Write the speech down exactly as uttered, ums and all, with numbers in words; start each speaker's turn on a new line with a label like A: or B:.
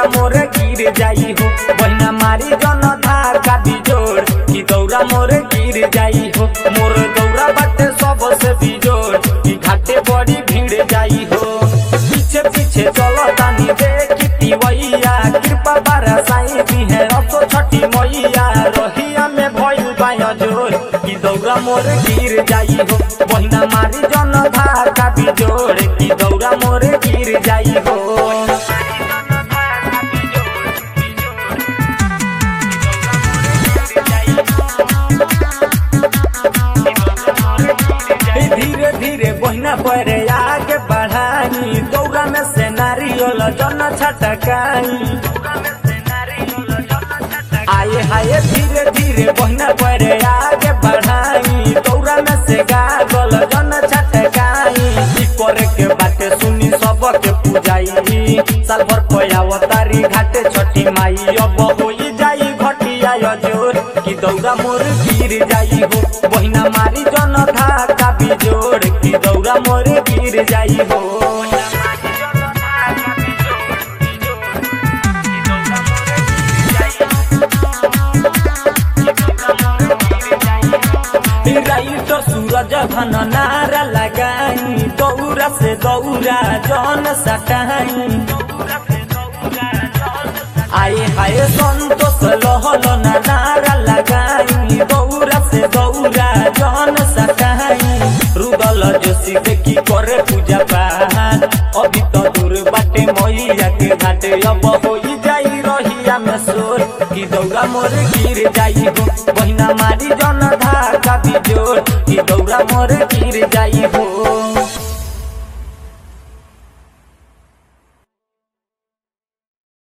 A: मोरे गिर जाई हो बहिना मारी जन धार का बिजोड़ की दौरा मोरे गिर जाई हो मोर दौरा बाटे सबसे बिजोड़ की घाटे बड़ी भीड़ जाई हो पीछे पीछे चलो तानी देखी तिवैया कृपा बरसाई दी है अब तो छठी मैया रहिया में भइल बाया जोर की दौरा मोरे गिर जाई हो बहिना मारी जन धार का बिजोड़ की दौरा मोरे गिर जाई हो धीरे धीरे बहिना पर आगे बढ़ाई दौरा में से नारियल जन छटकाई आए हाय धीरे धीरे बहिना पर आगे बढ़ाई दौरा में से गागल जन छटकाई करे के बाटे सुनी सबके पूजाई साल भर पयावतारी घाटे छठी माई अब हो जाई घटिया जोर की दौरा मोर गिर जाई हो बहिना मारी जन धाका बिजोड़ की दौरा मोर गिर जाई हो तो सूरज घन नारा लगाई दौरा से दौरा जन सटाई आए हाय संतोष लहल नारा लगाई दौरा से दौरा जन सटाई रुदल जोशी देखी करे पूजा पाठ अभी तो दूर बाटे मैया के घाटे अब हो जाई रहिया में सोर की दौरा मोर गिर जाई हो बहिना मारी जन धाका बिजोड़ की दौरा मोर गिर